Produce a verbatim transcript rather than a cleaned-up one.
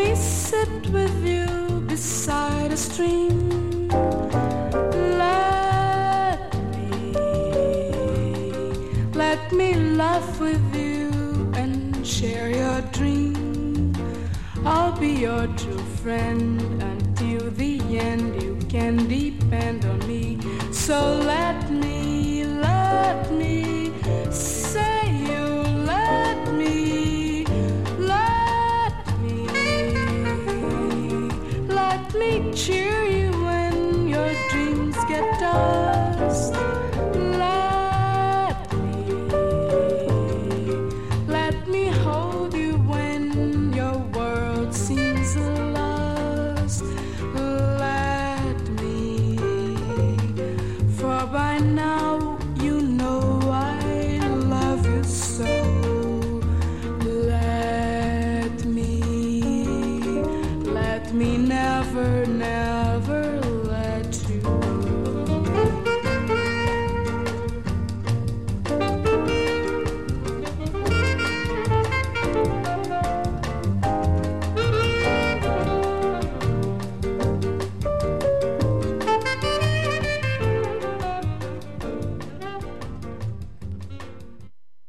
me sit with you beside a stream. Let me, let me laugh with you and share your dream. I'll be your true friend until the end. You can depend on me. So let me, let me say you let me, let me, let me cheer